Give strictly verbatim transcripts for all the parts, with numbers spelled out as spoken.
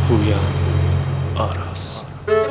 پویان آراس.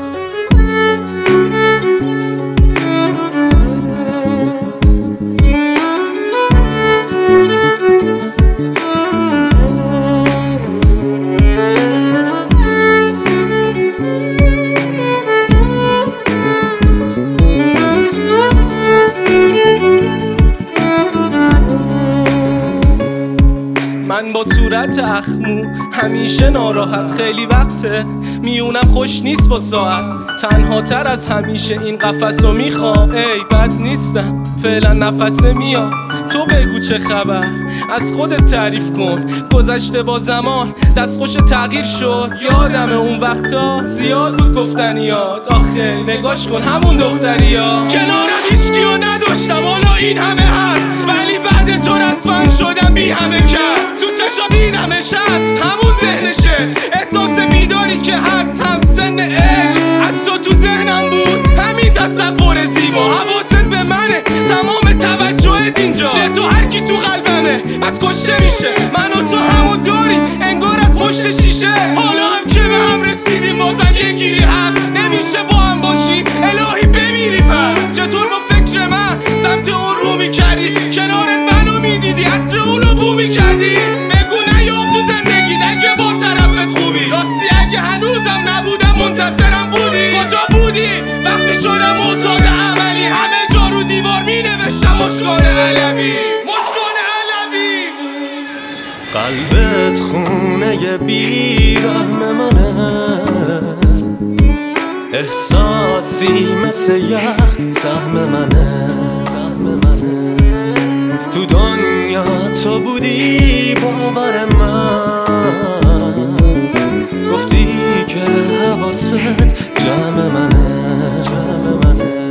من با صورت اخمو همیشه ناراحت، خیلی وقته میونم خوش نیست با ساعت، تنها تر از همیشه این قفسو میخوام. ای بد نیستم فعلا نفسه میام، تو بگو چه خبر، از خودت تعریف کن. گذشته با زمان دستخوش تغییر شد، یادم اون وقتا زیاد بود گفتنیات. آخه نگاش کن همون دختریا، کنارم هیچکیو نداشتم حالا این همه هست، ولی بعد تو رسما شدم بی همه کس. تو چشا دیدمش هست همون ذهنشه، احساس بیداری که هست هم سن عشق. از تو تو ذهنم بود همین تصور زیبا، حواست به منه تمام توجهت اینجا، تو هر کی تو قلبمه از کشته میشه. من و تو همو داریم انگار از پشت شیشه، حالا هم که به هم رسیدیم بازم یه گیری هست، نمیشه با هم باشیم الهی بمیری. پس چطور با فکر من سمت اون رو میکردی، کنارت منو میدیدی عطر اونو بو میکردی. بگو نیام تو زندگی اگه با طرفت خوبی، راستی اگه هنوزم نبودم منتظرم بودی. کجا بودی وقتی شدم معتاد عملی، همه جا رو دیوار مینوشتم مشکان علوی، مشکان علوی. قلبت خونه بیرحم منه، احساسی مثل یخ سهم منه، سهم منه. تو دنیا تو بودی باور من، گفتی که حواست جمع منه، جمع منه.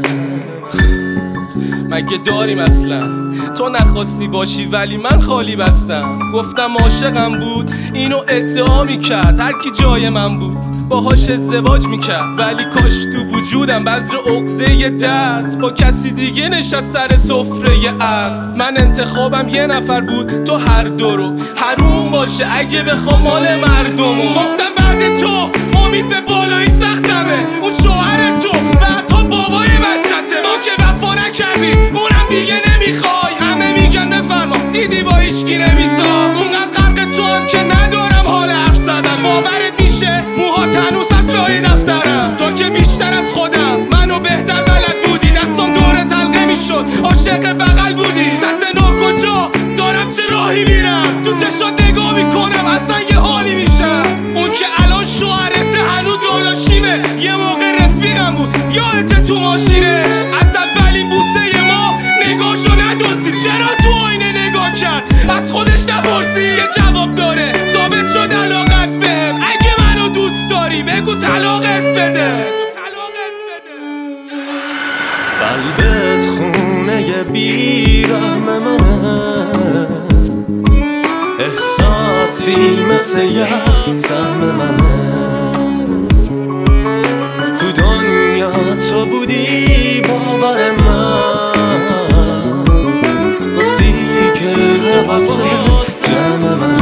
مگه داریم اصلا؟ تو نخواستی باشی ولی من خالی بستم. گفتم عاشقم بود اینو ادعا میکرد، هر کی جای من بود باهاش ازدواج میکرد، ولی کاش تو وجودم بذر عقده درد با کسی دیگه نشست سر سفره عقد. من انتخابم یه نفر بود تو هر دو رو، حروم باشه اگه بخوام مال مردمو. گفتم بعد تو امید به بالایی سختمه، اون شوهر تو بعدها بابای بچته، ما که وفا نکردیم اونم دیگه نمیخوای. همه میگن بفرما دیدی با هیچکی نمیسا، اونقدر غرق تو هم که ندارم حال حرف زدن. باورت میشه موها تنوس از لای دفترم، تو که بیشتر از خودم منو بهتر بلد بودی، دستم دور تلقه میشد عاشق بغل بودی. سطح نو کجا دارم چه راهی میرم، تو چشات نگاه میکنم اصلا یه حالی میشم. اون که الان شوهرت هنو داداشیمه، یه موقع رفیقم بود یادت تو ماشینش، از اولین بوسه ما نگاهشو ندوزی. چرا تو آینه نگاه کرد از خودش نپرسی؟ یه جواب داره ثابت شد علاقت بهم، اگه منو دوست داری بگو طلاقت بده. قلبت خونه بیرحم منه، احساسی مثل یخ سهم منه. تو دنیا تو بودی باور من، گفتی که حواست جمع منه.